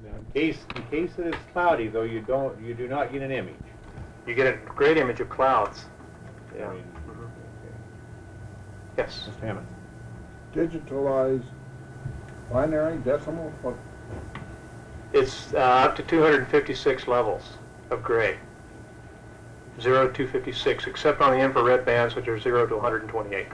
Now, in case it is cloudy, though, you do not get an image. You get a great image of clouds. Yeah. I mean, Mhm. okay. Yes. Mr. Hammond. Digitalized binary, decimal, what? It's up to 256 levels of gray. 0 to 256, except on the infrared bands, which are 0 to 128.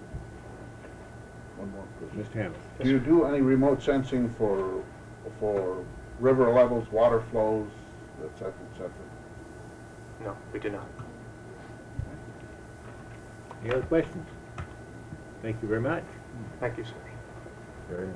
One more question. Mr. Hammond. Do you do any remote sensing for river levels, water flows, et cetera, et cetera? No, we do not. Any other questions? Thank you very much. Thank you, sir. Very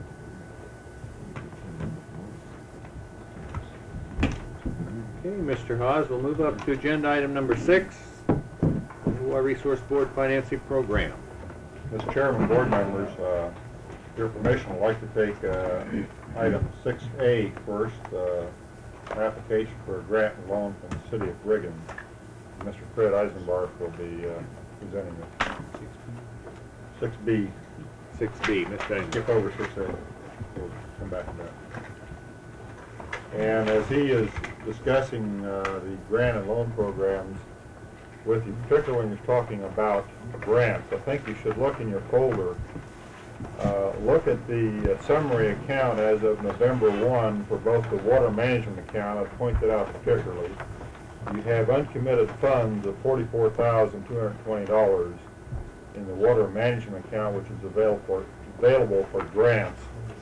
nice. Okay, Mr. Hawes, we'll move up to agenda item number 6, Water Resource Board Financing Program. Mr. Chairman, board members, your permission, I'd like to take item 6A first, application for a grant and loan from the City of Riggins. Mr. Fred Eisenbarth will be presenting it. 6B. 6B, Mr. Hammond. Skip over 6A. We'll come back to that. And as he is discussing the grant and loan programs with you, particularly when he's talking about grants, I think you should look in your folder. Look at the summary account as of November 1 for both the water management account. I've pointed out particularly. You have uncommitted funds of $44,220 in the water management account, which is available for grants.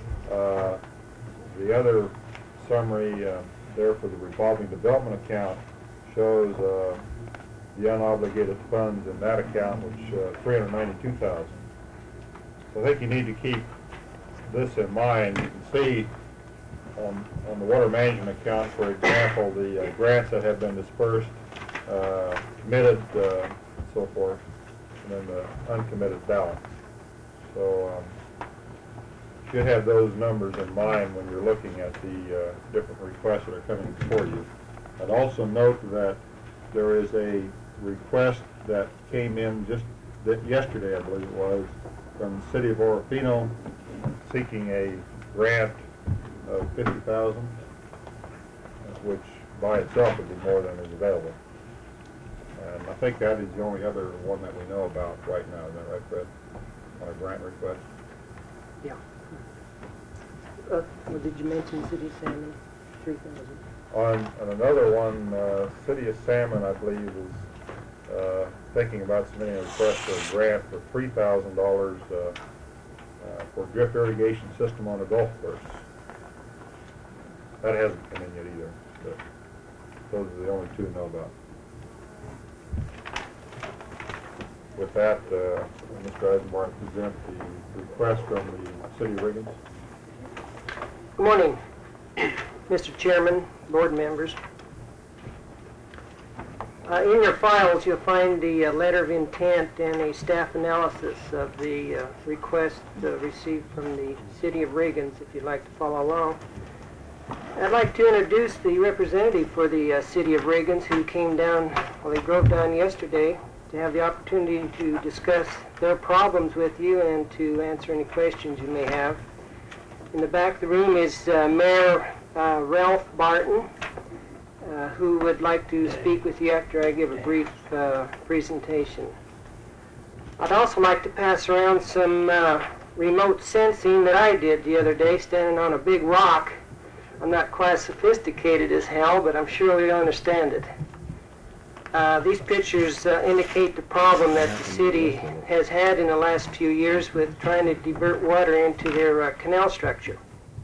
The other summary there for the revolving development account shows the unobligated funds in that account, which $392,000. So I think you need to keep this in mind. You can see on the water management account, for example, the grants that have been dispersed, committed, so forth, and then the uncommitted balance. So you should have those numbers in mind when you're looking at the different requests that are coming before you. I'd also note that there is a request that came in just yesterday, I believe it was, from the City of Orofino seeking a grant of $50,000, which by itself would be more than is available. And I think that is the only other one that we know about right now. Is that right, Fred? On a grant request? Yeah. Well, did you mention City of Salmon? 3,000. On another one, City of Salmon, I believe, is thinking about submitting a request for a grant for $3,000 for drip irrigation system on a golf course. That hasn't come in yet either, but those are the only two to know about. With that, Mr. Eisenbarth present the request from the City of Riggins. Good morning, Mr. Chairman, board members. In your files, you'll find the letter of intent and a staff analysis of the request received from the City of Riggins, if you'd like to follow along. I'd like to introduce the representative for the City of Riggins who came down, well, they drove down yesterday to have the opportunity to discuss their problems with you and to answer any questions you may have. In the back of the room is Mayor Ralph Barton, who would like to speak with you after I give a brief presentation. I'd also like to pass around some remote sensing that I did the other day standing on a big rock. I'm not quite as sophisticated as hell, but I'm sure you'll understand it. These pictures indicate the problem that the city has had in the last few years with trying to divert water into their canal structure.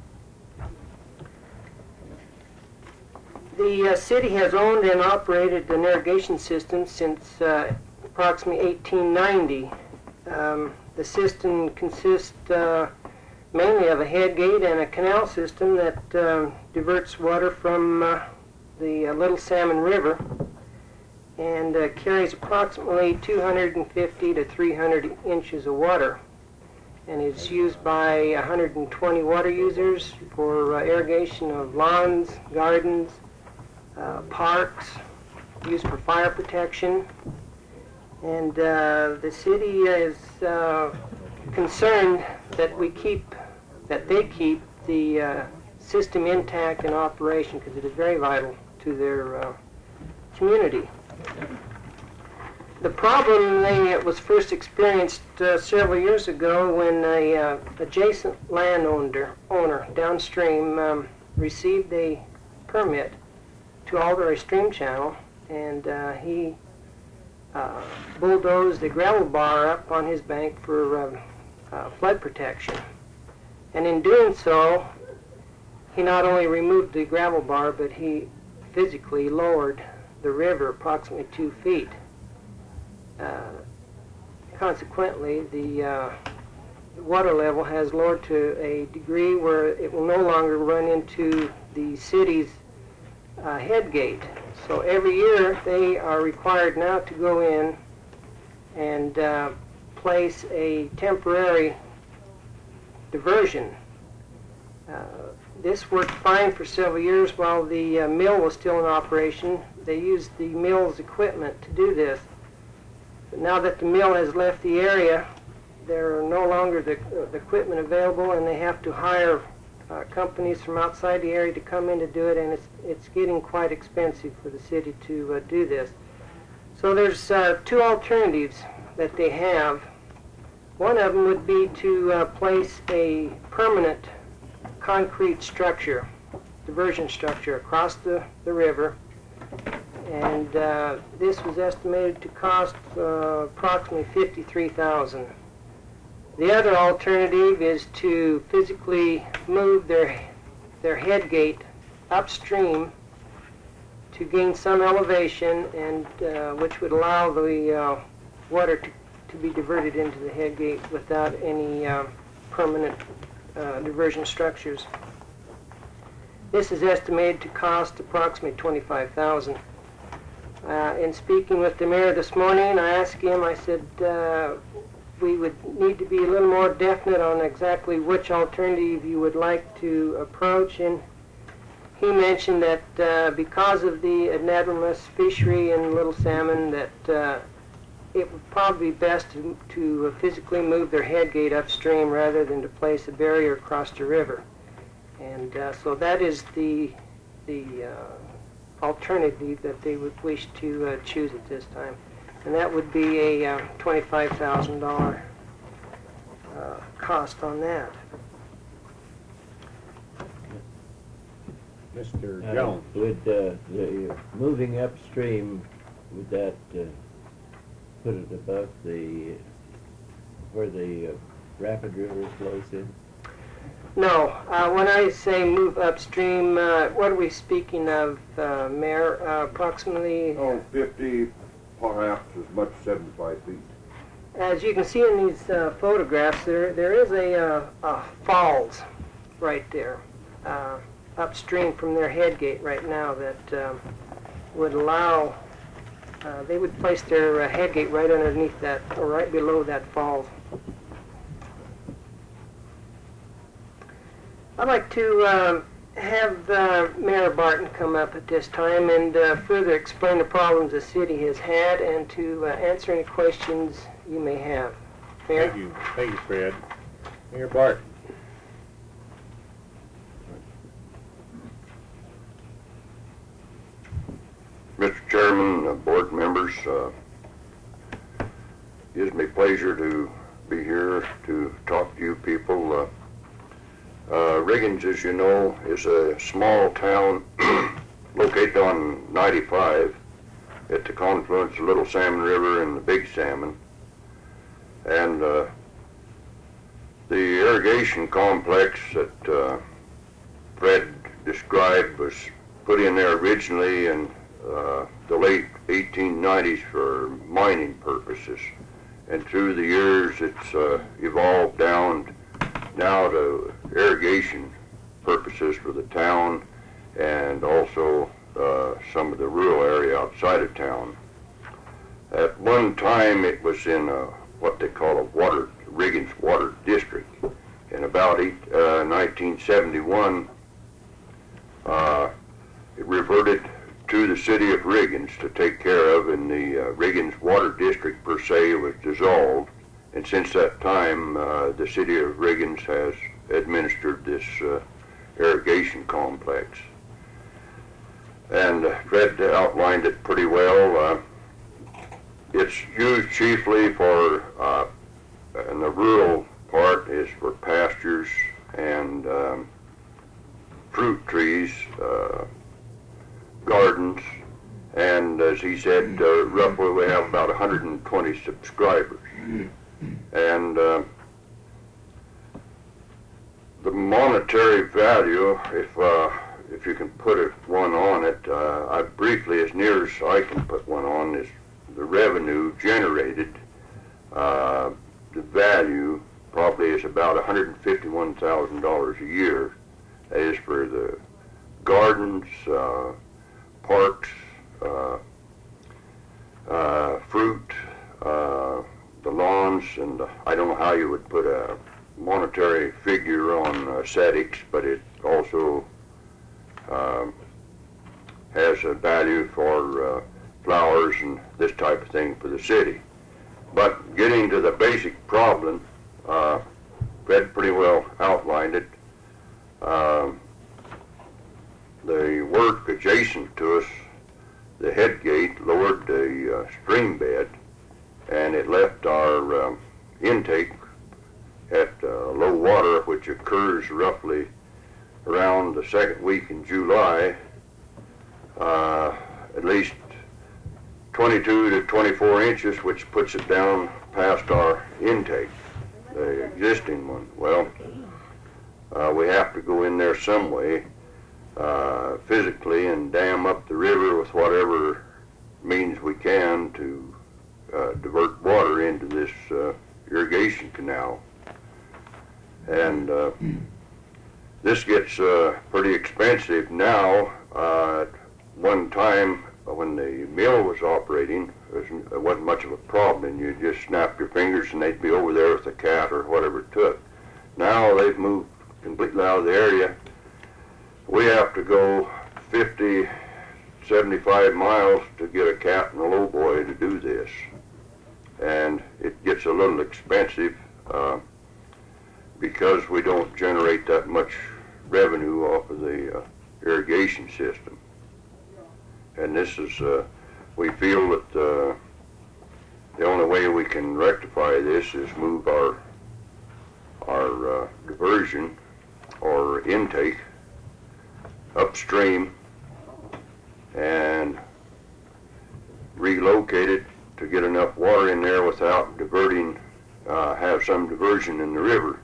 The city has owned and operated an irrigation system since approximately 1890. The system consists mainly of a head gate and a canal system that diverts water from the Little Salmon River and carries approximately 250 to 300 inches of water, and is used by 120 water users for irrigation of lawns, gardens, parks, used for fire protection. And the city is concerned that they keep the system intact in operation because it is very vital to their community. The problem was first experienced several years ago when a adjacent landowner downstream received a permit to alter a stream channel, and he bulldozed a gravel bar up on his bank for flood protection. And in doing so, he not only removed the gravel bar, but he physically lowered the river approximately 2 feet. Consequently, the water level has lowered to a degree where it will no longer run into the city's head gate. So every year they are required now to go in and place a temporary diversion. This worked fine for several years while the mill was still in operation. They used the mill's equipment to do this. But now that the mill has left the area, there are no longer the equipment available, and they have to hire companies from outside the area to come in to do it, and it's getting quite expensive for the city to do this. So there's 2 alternatives that they have. One of them would be to place a permanent concrete structure, diversion structure, across the river, and this was estimated to cost approximately $53,000. The other alternative is to physically move their head gate upstream to gain some elevation, and which would allow the water to be diverted into the head gate without any permanent diversion structures. This is estimated to cost approximately $25,000. In speaking with the mayor this morning, I asked him, I said, we would need to be a little more definite on exactly which alternative you would like to approach, and he mentioned that because of the anadromous fishery in little salmon, that it would probably be best to physically move their head gate upstream rather than to place a barrier across the river. And so that is the alternative that they would wish to choose at this time. And that would be a $25,000 cost on that. Mr. Jones. Would the moving upstream, would that put it above where the rapid river flows in? No. When I say move upstream, what are we speaking of, Mayor? Approximately? 50, perhaps as much as 75 feet. As you can see in these photographs, there is a falls right there, upstream from their head gate right now, that would allow, they would place their head gate right underneath that, or right below that falls. I'd like to have Mayor Barton come up at this time and further explain the problems the city has had, and to answer any questions you may have. Mayor? Thank you, Fred. Mayor Barton. Mr. Chairman, board members, gives me pleasure to be here to talk to you people. Riggins, as you know, is a small town located on 95 at the confluence of Little Salmon River and the Big Salmon. And the irrigation complex that Fred described was put in there originally in the late 1890s for mining purposes. And through the years it's evolved down now to irrigation purposes for the town, and also some of the rural area outside of town. At one time it was in what they call a Riggins Water District. In about 1971 it reverted to the city of Riggins to take care of, and the Riggins Water District per se was dissolved. And since that time, the city of Riggins has administered this irrigation irrigation complex. And Fred outlined it pretty well. It's used chiefly for, in the rural part, is for pastures and fruit trees, gardens, and as he said, roughly we have about 120 subscribers. And the monetary value, if you can put one on it, I briefly, as near as I can put one on, is the revenue generated. The value probably is about $151,000 a year. That is for the gardens, parks, fruit, the lawns, and I don't know how you would put a monetary figure on ascetics, but it also has a value for flowers and this type of thing for the city. But getting to the basic problem, Fred pretty well outlined it. The work adjacent to us, the head gate, lowered the stream bed, and it left our intake at low water, which occurs roughly around the second week in July, at least 22 to 24 inches, which puts it down past our intake, the existing one. Well, we have to go in there some way, physically, and dam up the river with whatever means we can to divert water into this irrigation canal. And this gets pretty expensive now. At one time, when the mill was operating, it wasn't much of a problem, and you just snap your fingers and they'd be over there with a cat or whatever it took. Now they've moved completely out of the area. We have to go 50, 75 miles to get a cat and a lowboy to do this. And it gets a little expensive because we don't generate that much revenue off of the irrigation system. And this is, we feel that the only way we can rectify this is move our diversion or intake upstream and relocate it to get enough water in there without diverting, have some diversion in the river.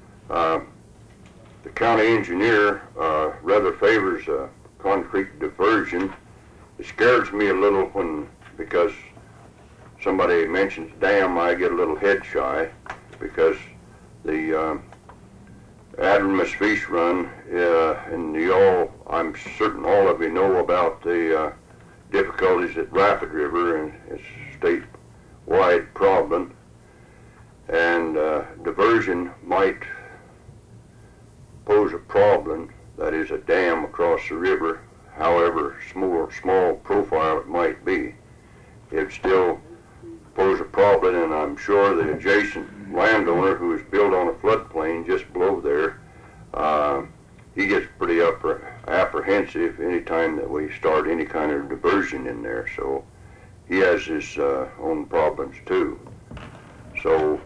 The county engineer rather favors a concrete diversion. It scares me a little because somebody mentions dam, I get a little head shy, because the Adams Fish Run, and I'm certain all of you know about the difficulties at Rapid River, and it's a statewide problem. And diversion might pose a problem, that is a dam across the river, however small profile it might be. It still pose a problem, and I'm sure the adjacent landowner who is built on a floodplain just below there, he gets pretty apprehensive anytime that we start any kind of diversion in there. So he has his own problems too. So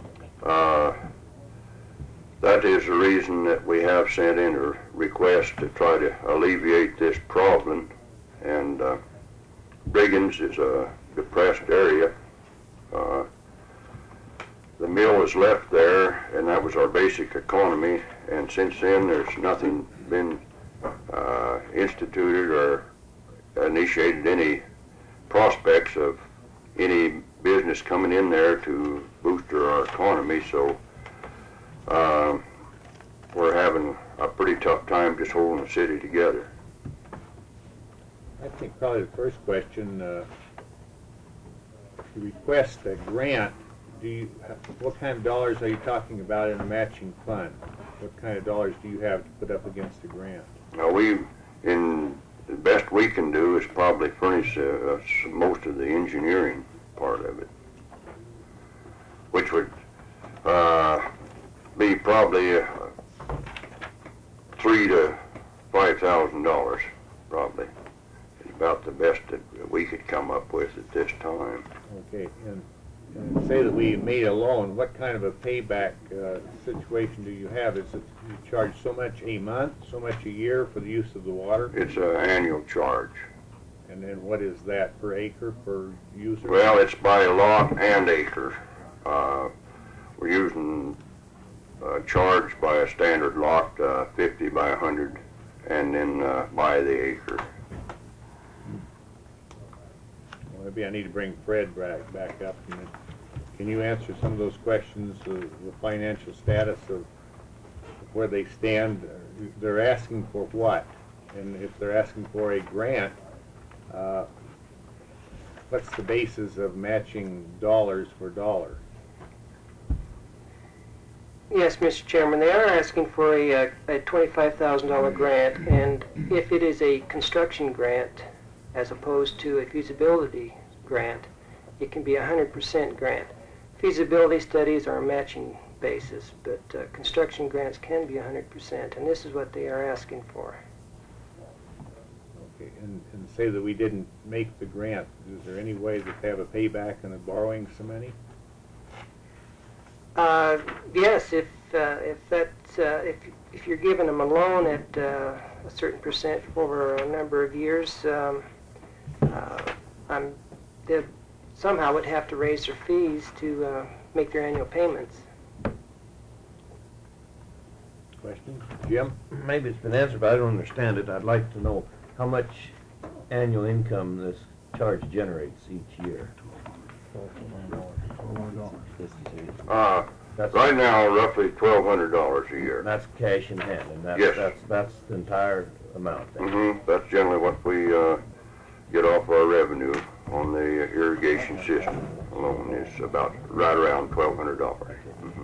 that is the reason that we have sent in a request to try to alleviate this problem. And Briggins is a depressed area. The mill was left there, and that was our basic economy, and since then there's nothing been instituted or initiated any prospects of any business coming in there to boost our economy. So we're having a pretty tough time just holding the city together. I think probably the first question, to request a grant, what kind of dollars are you talking about in a matching fund? What kind of dollars do you have to put up against the grant? Now the best we can do is probably furnish most of the engineering part of it, which would be probably $3 to $25,000, probably. It's about the best that we could come up with at this time. Okay, and say that we made a loan, what kind of a payback situation do you have? Is it you charge so much a month, so much a year for the use of the water? It's an annual charge. And then what is that per acre, per user? Well, it's by lot and acre. We're using charge by a standard lot, 50 by 100, and then by the acre. Well, maybe I need to bring Fred back up. And can you answer some of those questions, the financial status of where they stand? They're asking for what? And if they're asking for a grant, what's the basis of matching dollars for dollar? Yes, Mr. Chairman, they are asking for a $25,000 grant, and if it is a construction grant as opposed to a feasibility grant, it can be a 100% grant. Feasibility studies are a matching basis, but construction grants can be 100%, and this is what they are asking for. Okay, and say that we didn't make the grant, is there any way that they have a payback on borrowing some money? Yes, if you're giving them a loan at a certain percent over a number of years, they somehow would have to raise their fees to make their annual payments. Questions? Jim? Maybe it's been answered, but I don't understand it. I'd like to know how much annual income this charge generates each year. Right now, roughly $1,200 a year. That's cash in hand, and Yes. that's the entire amount then. That's generally what we get off our revenue on the irrigation system alone is about right around $1,200.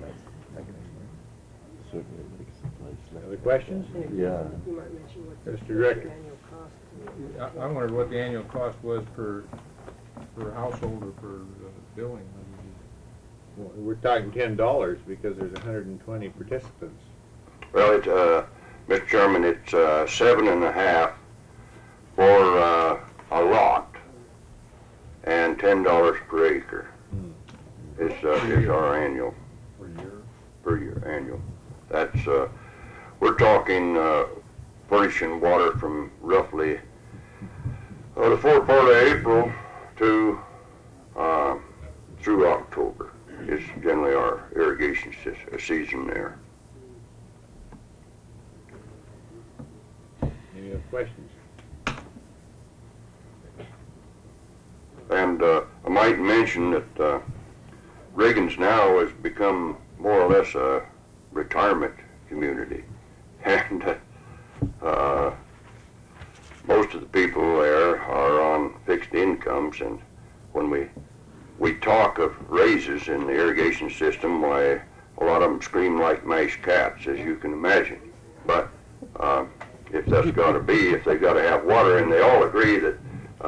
Other questions? Yeah. You might mention what Mr. Director. annual cost. I wondered what the annual cost was per household or per building. Well, we're talking $10 because there's 120 participants. Well, it's, Mr. Chairman, it's 7.5 for a lot and $10 per acre is our annual. Per year, annual. That's, we're talking furnishing water from roughly the fourth part of April to through October is generally our irrigation season there. Any other questions? And I might mention that Reagan's now has become more or less a retirement community, and most of the people there are on fixed incomes, and when we talk of raises in the irrigation system, why a lot of them scream like mashed cats, as you can imagine. But if that's got to be, if they've got to have water, and they all agree that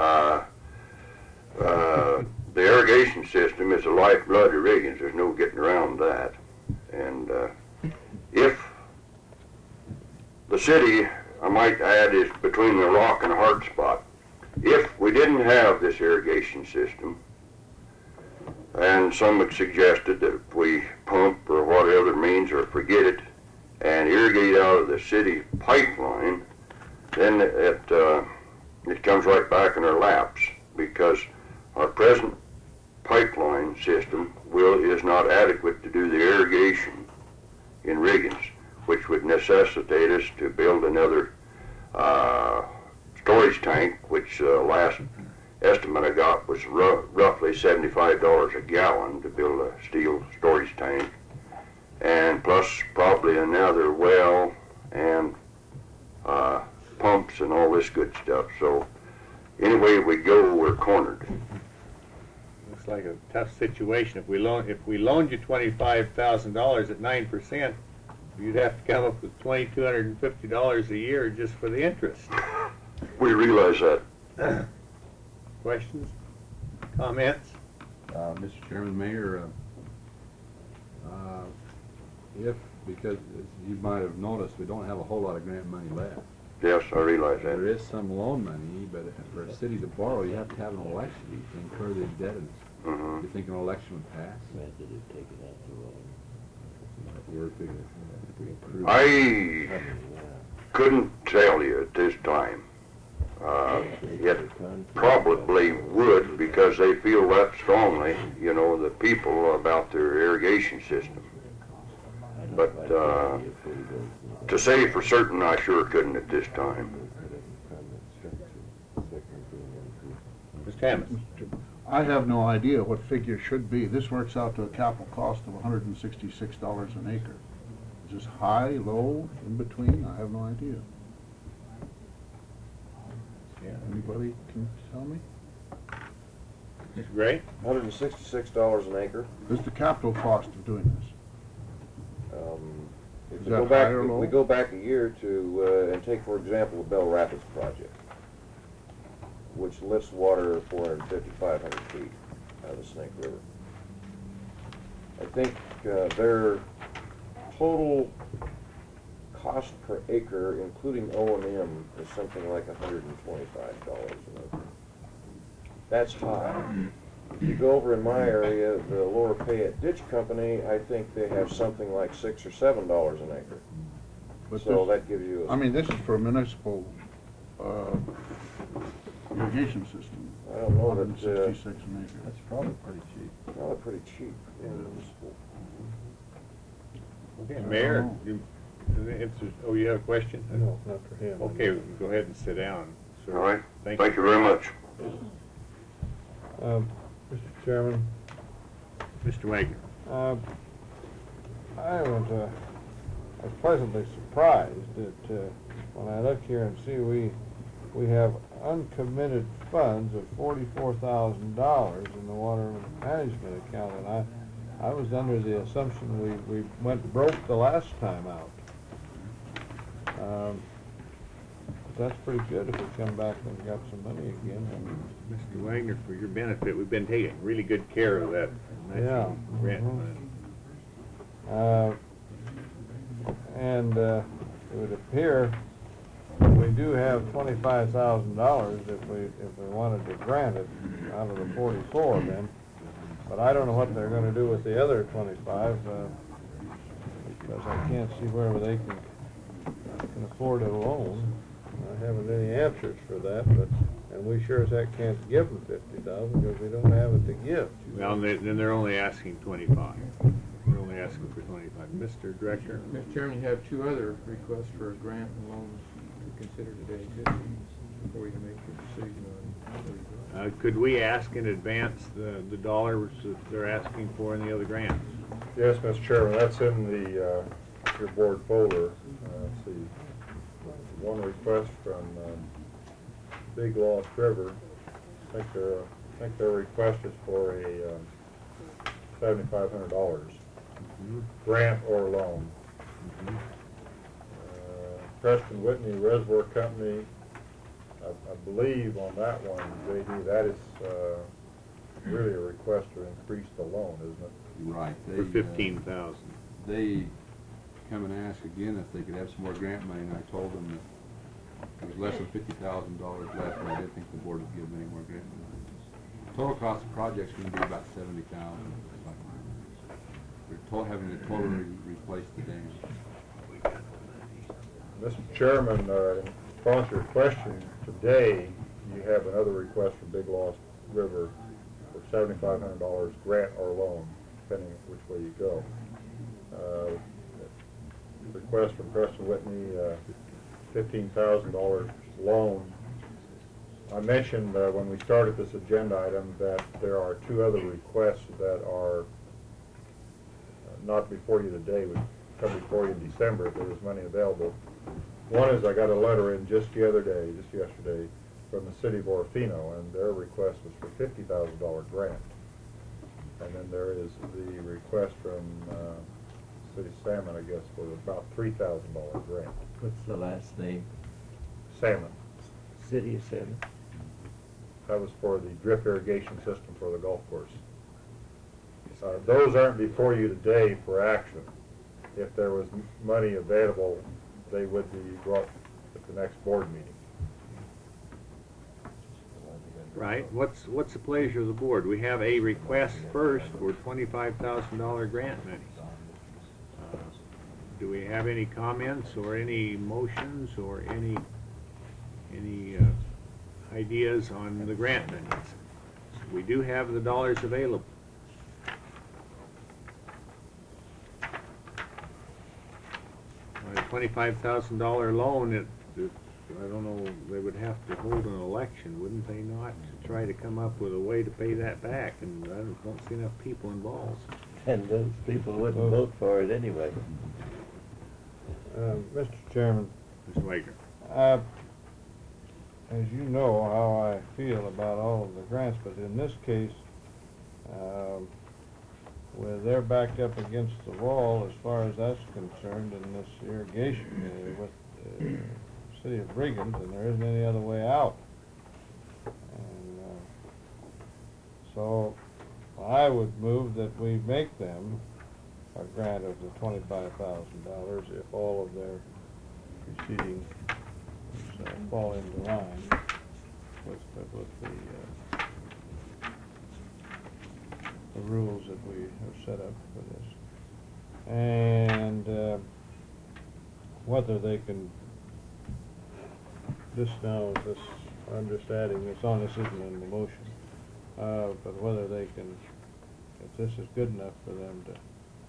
the irrigation system is the lifeblood of Reagan's. There's no getting around that. And if the city, I might add, is between the rock and a hard spot. If we didn't have this irrigation system, and some had suggested that if we pump or whatever means or forget it and irrigate out of the city pipeline, then it comes right back in our laps, because our present pipeline system is not adequate to do the irrigation in Reagan's, which would necessitate us to build another storage tank, which last estimate I got was roughly $75 a gallon to build a steel storage tank, and plus probably another well and pumps and all this good stuff. So anyway we go, we're cornered. Looks like a tough situation. If we loaned you $25,000 at 9%, you'd have to come up with $2,250 a year just for the interest. We realize that. Questions? Comments? Mr. Chairman, Mayor, because as you might have noticed, we don't have a whole lot of grant money left. Yes, I realize There that. is some loan money, but for a city to borrow, you have to have an election to incur the indebtedness. Mhm. You think an election would pass? I couldn't tell you at this time. It probably would because they feel that strongly, you know, the people about their irrigation system. But to say for certain, I sure couldn't at this time. Mr. Hammond? I have no idea what figure should be. This works out to a capital cost of $166 an acre. Is this high, low, in between? I have no idea. Yeah. Anybody can tell me? Mr. Gray? $166 an acre. This is the capital cost of doing this. If Is we that go back, high or if low? we go back a year to, and take for example the Bell Rapids project, which lifts water 450, 500 feet out of the Snake River. I think their total cost per acre, including O&M, is something like $125 an acre. That's high. If you go over in my area, the Lower Payette Ditch Company, I think they have something like $6 or $7 an acre. But So this- that gives you I mean, this is for a municipal irrigation system. I don't know that, 166 an acre. That's probably pretty cheap. probably pretty cheap in municipal. Okay, Mayor, you, you have a question? No, not for him. Okay, go ahead and sit down, sir. All right, Thank thank you very much. Mr. Chairman, Mr. Wagner? I was pleasantly surprised that when I look here and see we have uncommitted funds of $44,000 in the water management account, and I was under the assumption we went broke the last time out. That's pretty good if we come back and got some money again. Mr. Wagner, for your benefit, we've been taking really good care of that. Yeah. Grant Mhm. money. And it would appear we do have $25,000 if we wanted to grant it out of the 44 then. But I don't know what they're going to do with the other 25 because I can't see where they can afford a loan. I haven't any answers for that, and we sure as heck can't give them 50,000 because we don't have it to give. Well, then they're only asking 25. They're only asking for 25. Mr. Director? Mr. Chairman, you have two other requests for grant and loans to consider today, too, before you make your decision on. Could we ask in advance the dollars that they're asking for in the other grants? Yes, Mr. Chairman, that's in the, your board folder. Let's see, one request from Big Lost River. I think their request is for a $7,500 grant or loan. Preston Whitney Reservoir Company, I believe on that one, JD, that is really a request to increase the loan, isn't it? Right. For 15,000. They come and ask again if they could have some more grant money, and I told them that there was less than $50,000 left, and I didn't think the board would give them any more grant money. Total cost of the project's going to be about $70,000. We're having to totally replace the dam. Mr. Chairman, in response to your question, today you have another request from Big Lost River for $7,500 grant or loan, depending which way you go. Request from Preston Whitney, $15,000 loan. I mentioned when we started this agenda item that there are two other requests that are not before you today, would come before you in December if there was money available. One is I got a letter in just yesterday, from the city of Orofino, and their request was for $50,000 grant. And then there is the request from City of Salmon, I guess, for about $3,000 grant. What's the last name? Salmon. City of Salmon? That was for the drip irrigation system for the golf course. Those aren't before you today for action. If there was money available, they would be brought the next board meeting. Right, what's the pleasure of the board? We have a request first for $25,000 grant money. Do we have any comments or any motions or any ideas on the grant monies? We do have the dollars available. On a $25,000 loan, I don't know, they would have to hold an election, wouldn't they not, to try to come up with a way to pay that back, and I don't see enough people involved. And those people wouldn't vote for it anyway. Mr. Chairman, Mr. Wagner. as you know how I feel about all of the grants, but in this case, where they're backed up against the wall as far as that's concerned in this irrigation with the city of Brigham, and there isn't any other way out. And so I would move that we make them a grant of the $25,000 if all of their proceedings fall into line with the rules that we have set up for this. And whether they can, I'm just adding this on, this isn't in the motion, but whether they can, if this is good enough for them to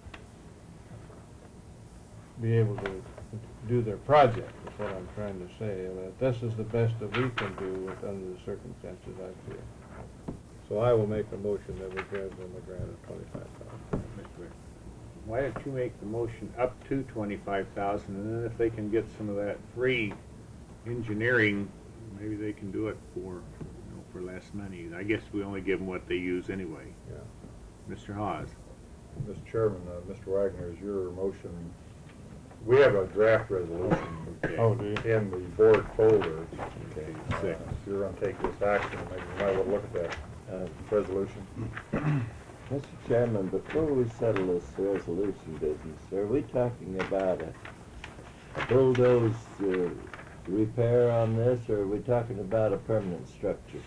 be able to do their project, is what I'm trying to say. This is the best that we can do under the circumstances, I feel. So I will make a motion that we give them a grant of $25,000. Why don't you make the motion up to $25,000, and then if they can get some of that free engineering, maybe they can do it for, for less money. I guess we only give them what they use anyway. Yeah. Mr. Hawes. Mr. Chairman, Mr. Wagner, is your motion, we have a draft resolution Oh, do you? in the board folder. Okay, If you're going to take this action, maybe you might want to look at that resolution. Mr. Chairman, before we settle this resolution business, are we talking about a bulldoze repair on this, or are we talking about a permanent structure?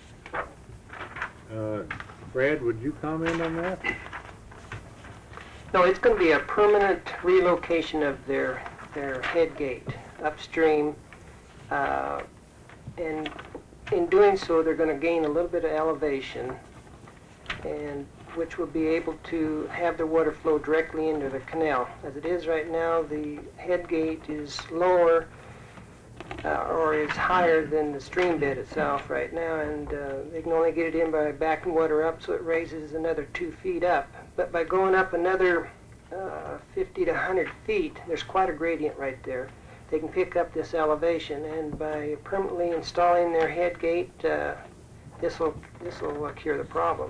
Fred, would you comment on that? No, it's going to be a permanent relocation of their head gate upstream, and in doing so, they're going to gain a little bit of elevation, and which will be able to have the water flow directly into the canal. As it is right now, the head gate is lower or is higher than the stream bed itself right now, and they can only get it in by backing water up, so it raises another 2 feet up. But by going up another 50 to 100 feet, there's quite a gradient right there. They can pick up this elevation, and by permanently installing their head gate, this will cure the problem.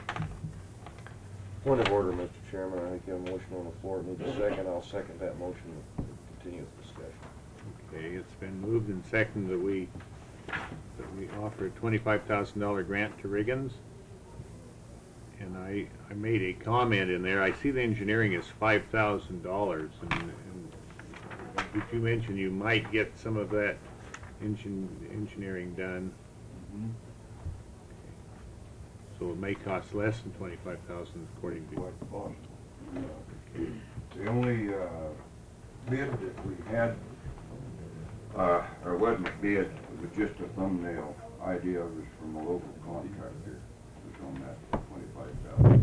Point of order, Mr. Chairman. I think you have a motion on the floor. Need a second. I'll second that motion to continue the discussion. Okay, it's been moved and seconded that we offer a $25,000 grant to Riggins. And I made a comment in there. I see the engineering is $5,000, and did you mention you might get some of that engineering done? Mhm. So it may cost less than $25,000 according to you. The only bid that we had, or wasn't a bid, it was just a thumbnail idea, was from a local contractor, was on that 25,000.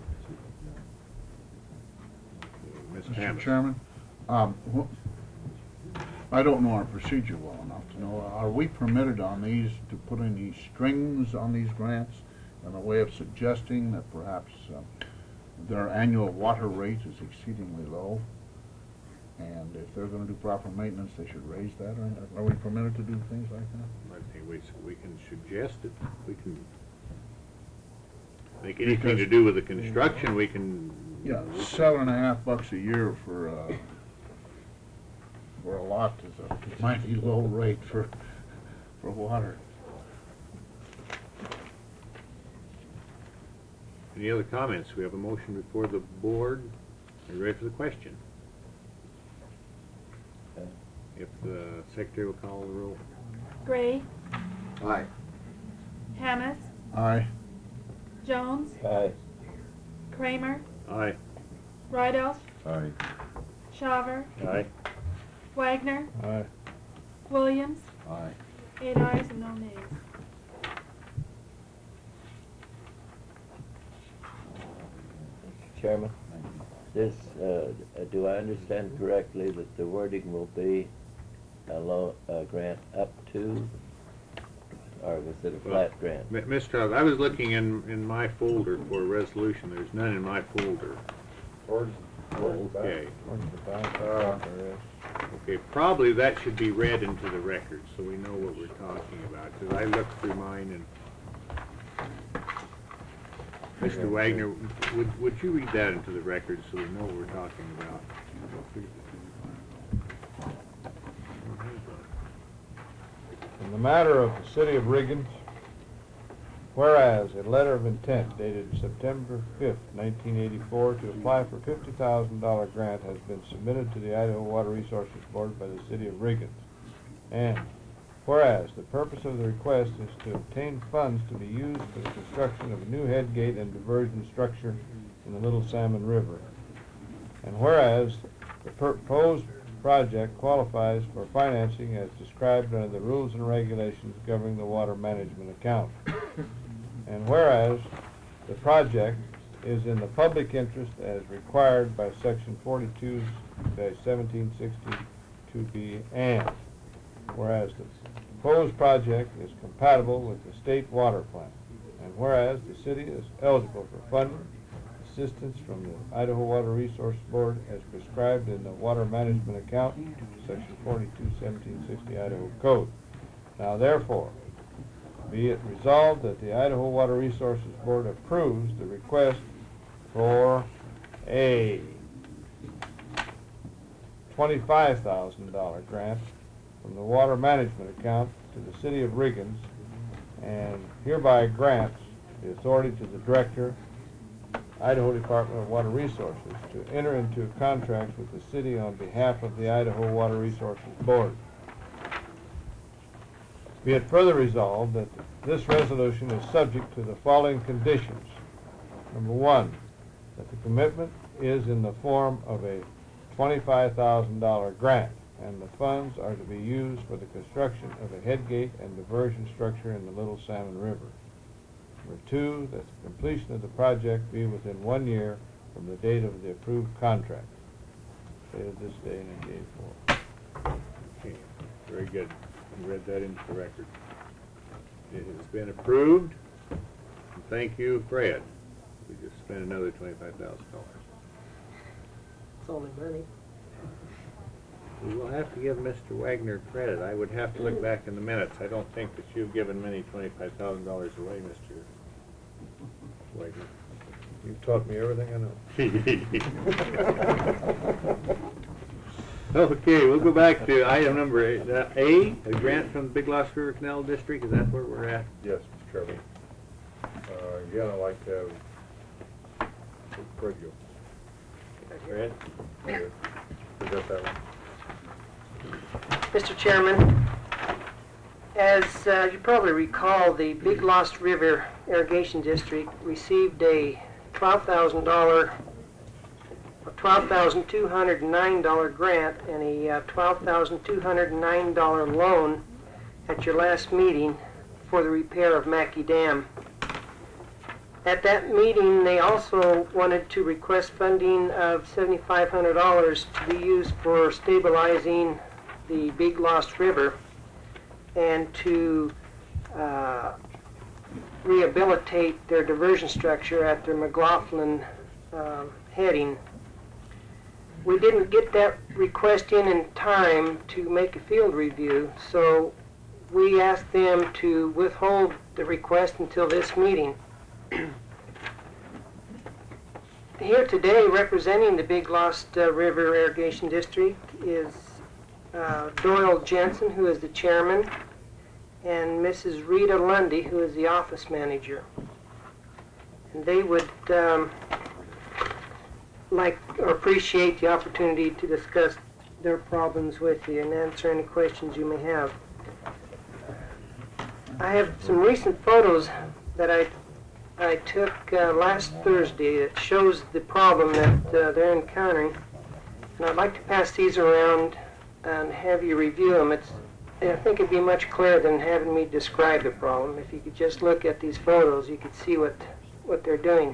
Mr. Mr. Hammond. Chairman, I don't know our procedure well enough to know, are we permitted on these to put any strings on these grants in a way of suggesting that perhaps their annual water rate is exceedingly low, and if they're going to do proper maintenance, they should raise that? Are we permitted to do things like that? I think we can suggest it. We can make anything to do with the construction. We can. Yeah, $7.50 a year for a lot is a mighty low rate for water. Any other comments? We have a motion before the board. Are you ready for the question? If the secretary will call the roll. Gray, Aye. Hammett, Aye. Jones, Aye. Kramer, Aye. Rydell, Aye. Shaver, Aye. Wagner, Aye. Williams, Aye. 8 ayes and no nays. Mr. Chairman, this, do I understand correctly that the wording will be a grant up to, or was it a flat grant? Mr. Hogg, I was looking in my folder for a resolution. There's none in my folder. Towards the back. Okay. Towards the back, there is. Okay, probably that should be read into the record so we know what we're talking about. Because I looked through mine and Mr. Wagner, would you read that into the record so we know what we're talking about? In the matter of the city of Riggins, whereas a letter of intent dated September 5th, 1984 to apply for $50,000 grant has been submitted to the Idaho Water Resources Board by the city of Riggins. And whereas the purpose of the request is to obtain funds to be used for the construction of a new headgate and diversion structure in the Little Salmon River. And whereas the proposed project qualifies for financing as described under the rules and regulations governing the water management account. And whereas the project is in the public interest as required by section 42-1762B, and whereas the proposed project is compatible with the state water plan, and whereas the city is eligible for funding assistance from the Idaho Water Resource Board as prescribed in the Water Management Account, section 42-1760 Idaho Code. Now therefore, be it resolved that the Idaho Water Resources Board approves the request for a $25,000 grant from the Water Management Account to the City of Riggins, and hereby grants the authority to the Director, Idaho Department of Water Resources, to enter into contracts with the city on behalf of the Idaho Water Resources Board. Be it further resolved that this resolution is subject to the following conditions. Number one, that the commitment is in the form of a $25,000 grant, and the funds are to be used for the construction of a headgate and diversion structure in the Little Salmon River. Number two, that the completion of the project be within 1 year from the date of the approved contract. Dated this day and engaged for. Okay, very good. You read that into the record. It has been approved. And thank you, Fred. We just spent another $25,000. It's only money. We will have to give Mr. Wagner credit. I would have to look back in the minutes. I don't think that you've given many $25,000 away, Mr. Wagner. You've taught me everything I know. Okay, we'll go back to item number A, a grant from the Big Lost River Canal District. Is that where we're at? Yes, Mr. Chairman. Again, I'd like to have Fred go. Fred? Forgot that one. Mr. Chairman, as you probably recall, the Big Lost River Irrigation District received a $12,209 grant and a $12,209 loan at your last meeting for the repair of Mackey Dam. At that meeting, they also wanted to request funding of $7,500 to be used for stabilizing the Big Lost River and to rehabilitate their diversion structure at their McLaughlin heading. We didn't get that request in time to make a field review, so we asked them to withhold the request until this meeting. Here today, representing the Big Lost River Irrigation District, is Doyle Jensen, who is the chairman, and Mrs. Rita Lundy, who is the office manager. And they would like or appreciate the opportunity to discuss their problems with you and answer any questions you may have. I have some recent photos that I took last Thursday that shows the problem that they're encountering. And I'd like to pass these around and have you review them. I think it'd be much clearer than having me describe the problem. If you could just look at these photos, you could see what they're doing.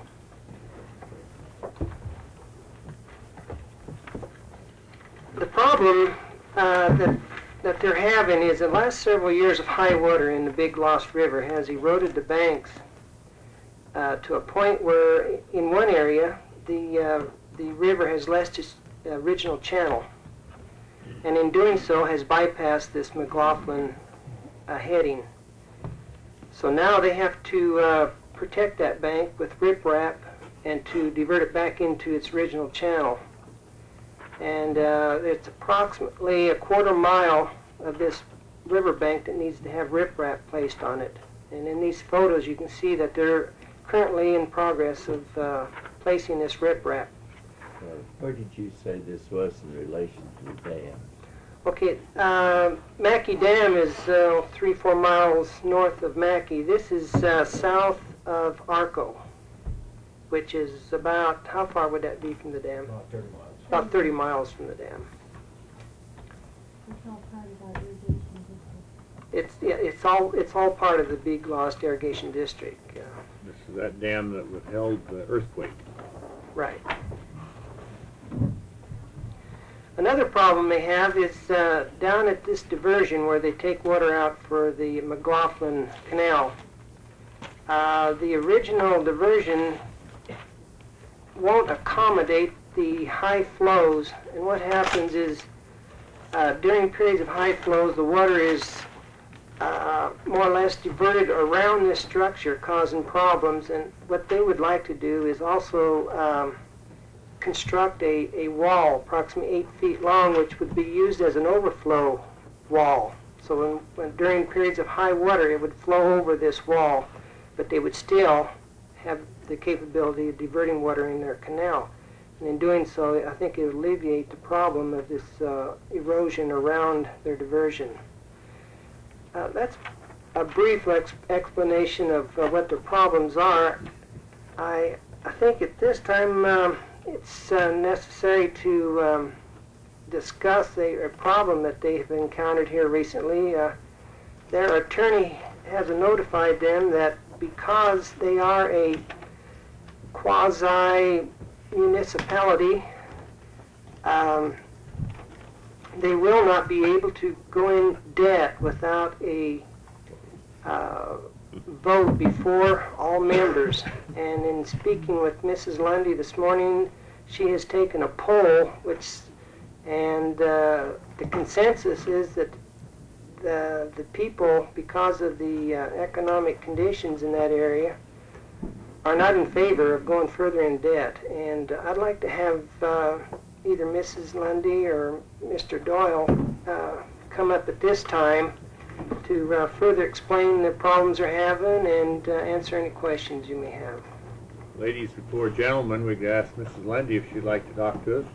The problem that they're having is the last several years of high water in the Big Lost River has eroded the banks to a point where in one area the river has left its original channel, and in doing so has bypassed this McLaughlin heading. So now they have to protect that bank with riprap and to divert it back into its original channel. And it's approximately a quarter mile of this riverbank that needs to have riprap placed on it. And in these photos you can see that they're currently in progress of placing this riprap. Where did you say this was in relation to the dam? Okay, Mackey Dam is 3-4 miles north of Mackey. This is south of Arco, which is about, how far would that be from the dam? About 30 miles. About 30 miles from the dam. It's all part of the Big Lost Irrigation District. This is that dam that withheld the earthquake. Right. Another problem they have is down at this diversion where they take water out for the McLaughlin Canal. The original diversion won't accommodate the high flows, and what happens is during periods of high flows the water is more or less diverted around this structure, causing problems. And what they would like to do is also construct a wall approximately 8 feet long, which would be used as an overflow wall. So when during periods of high water it would flow over this wall, but they would still have the capability of diverting water in their canal. And in doing so, I think it would alleviate the problem of this erosion around their diversion. That's a brief explanation of what their problems are. I think at this time it's necessary to discuss a problem that they have encountered here recently. Their attorney has notified them that because they are a quasi-municipality, they will not be able to go in debt without a vote before all members. And in speaking with Mrs. Lundy this morning, she has taken a poll, and the consensus is that the people, because of the economic conditions in that area, are not in favor of going further in debt. And I'd like to have either Mrs. Lundy or Mr. Doyle come up at this time to further explain the problems they're having and answer any questions you may have. Ladies before gentlemen, we could ask Mrs. Lundy if she'd like to talk to us.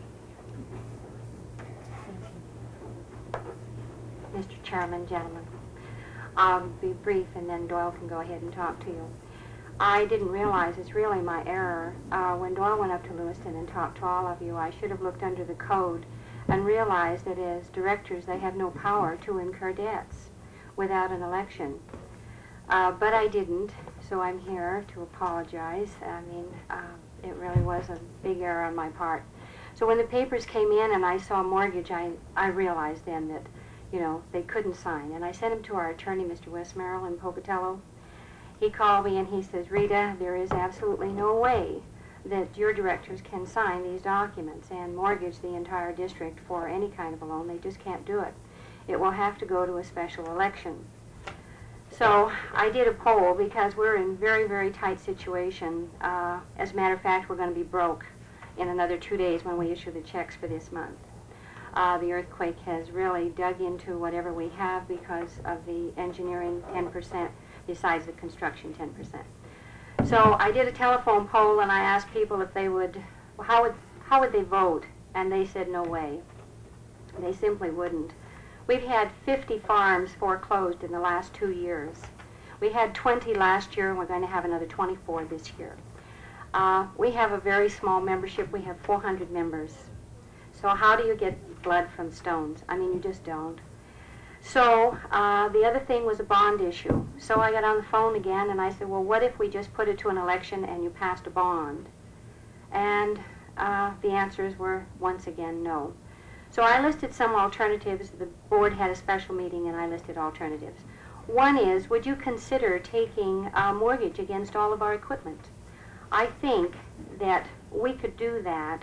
Mr. Chairman, gentlemen, I'll be brief and then Doyle can go ahead and talk to you. I didn't realize, it's really my error, when Doyle went up to Lewiston and talked to all of you, I should have looked under the code and realized that as directors they have no power to incur debts without an election. But I didn't, so I'm here to apologize. I mean, it really was a big error on my part. So when the papers came in and I saw mortgage, I realized then that, you know, they couldn't sign. And I sent him to our attorney, Mr. Westmerrill in Pocatello. He called me and he says, Rita, there is absolutely no way that your directors can sign these documents and mortgage the entire district for any kind of a loan. They just can't do it. It will have to go to a special election. So I did a poll because we're in very, very tight situation. As a matter of fact, we're going to be broke in another 2 days when we issue the checks for this month. The earthquake has really dug into whatever we have because of the engineering 10%, besides the construction 10%. So I did a telephone poll and I asked people if they would, how would they vote? And they said no way. They simply wouldn't. We've had 50 farms foreclosed in the last 2 years. We had 20 last year, and we're going to have another 24 this year. We have a very small membership. We have 400 members. So how do you get blood from stones? I mean, you just don't. So the other thing was a bond issue. So I got on the phone again, and I said, well, what if we just put it to an election and you passed a bond? And the answers were, once again, no. So I listed some alternatives. The board had a special meeting, and I listed alternatives. One is, would you consider taking a mortgage against all of our equipment? I think that we could do that.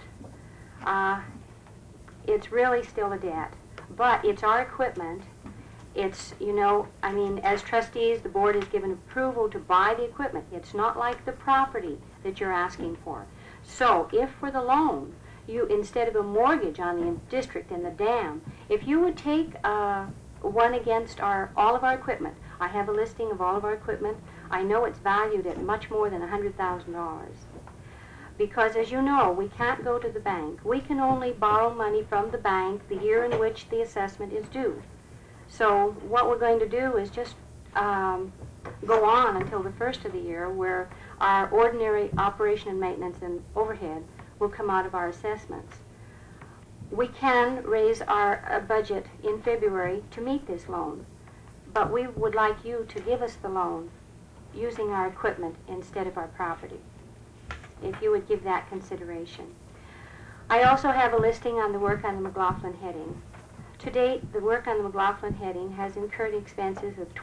It's really still a debt, but it's our equipment. It's, you know, I mean, as trustees, the board has given approval to buy the equipment. It's not like the property that you're asking for. So if for the loan, you, instead of a mortgage on the district and the dam, if you would take one against all of our equipment, I have a listing of all of our equipment. I know it's valued at much more than $100,000. Because as you know, we can't go to the bank. We can only borrow money from the bank the year in which the assessment is due. So what we're going to do is just go on until the first of the year, where our ordinary operation and maintenance and overhead will come out of our assessments. We can raise our budget in February to meet this loan, but we would like you to give us the loan using our equipment instead of our property, if you would give that consideration. I also have a listing on the work on the McLaughlin heading. To date, the work on the McLaughlin heading has incurred expenses of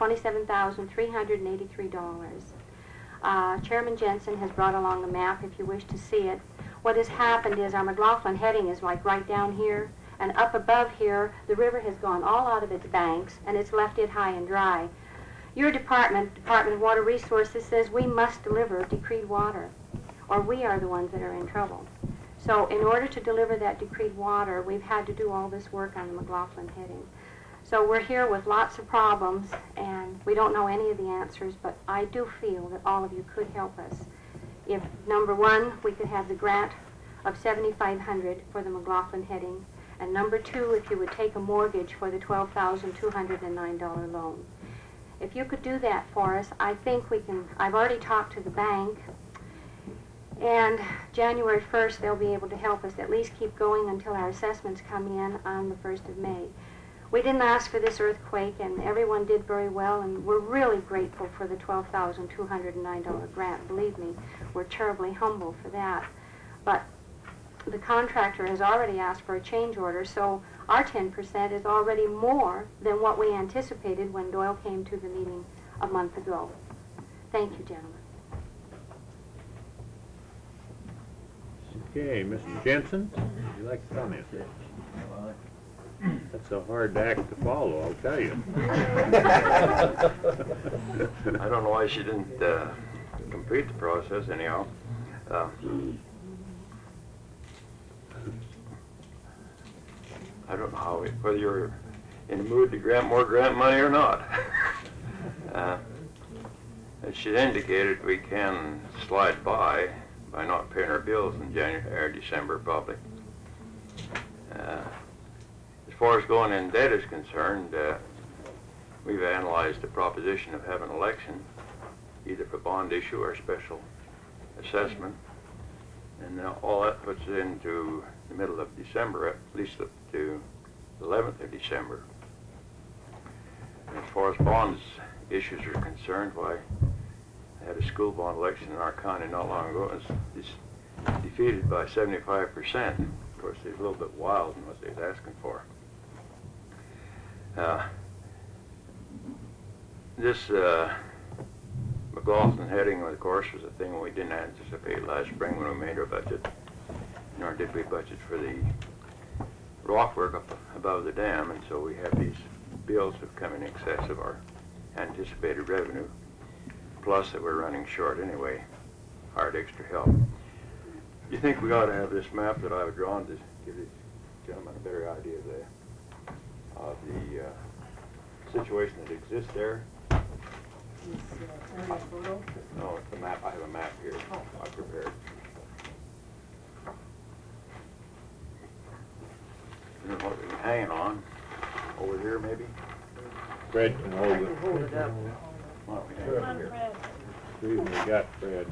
$27,383. Chairman Jensen has brought along a map if you wish to see it. What has happened is our McLaughlin heading is like right down here, and up above here, the river has gone all out of its banks, and it's left it high and dry. Your department, Department of Water Resources, says we must deliver decreed water, or we are the ones that are in trouble. So in order to deliver that decreed water, we've had to do all this work on the McLaughlin heading. So we're here with lots of problems, and we don't know any of the answers, but I do feel that all of you could help us. If, number one, we could have the grant of $7,500 for the McLaughlin heading, and number two, if you would take a mortgage for the $12,209 loan. If you could do that for us, I think we can. I've already talked to the bank, and January 1st they'll be able to help us at least keep going until our assessments come in on the 1st of May. We didn't ask for this earthquake, and everyone did very well, and we're really grateful for the $12,209 grant. Believe me, we're terribly humble for that. But the contractor has already asked for a change order, so our 10% is already more than what we anticipated when Doyle came to the meeting a month ago. Thank you, gentlemen. Okay, Mr. Jensen, would you like to comment? That's a hard act to follow, I'll tell you. I don't know why she didn't complete the process anyhow. I don't know how whether you're in the mood to grant more grant money or not. As she indicated, we can slide by not paying our bills in January or December probably. As far as going in debt is concerned, we've analyzed the proposition of having an election, either for bond issue or special assessment, and all that puts it into the middle of December, at least up to the 11th of December. And as far as bonds issues are concerned, why, I had a school bond election in our county not long ago. It was defeated by 75%. Of course, they're a little bit wild in what they was asking for. This McLaughlin heading, of course, was a thing we didn't anticipate last spring when we made our budget, nor did we budget for the rock work up above the dam, and so we have these bills that come in excess of our anticipated revenue, plus that we're running short anyway, hired extra help. You think we ought to have this map that I've drawn to give these gentlemen a better idea of the situation that exists there? No, it's the map. I have a map here I prepared. Here's what we can hang on. Over here, maybe? Fred can hold I it. can hold it up. Why don't we hang it Come on, here? Fred. Reason we got Fred.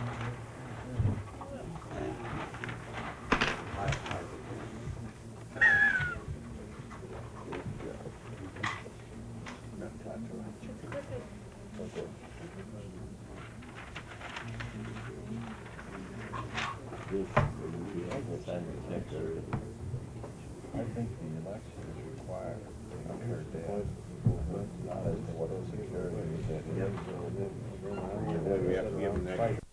I think the election is required. I heard that. Not as to what the security is at. Then we have to give them next.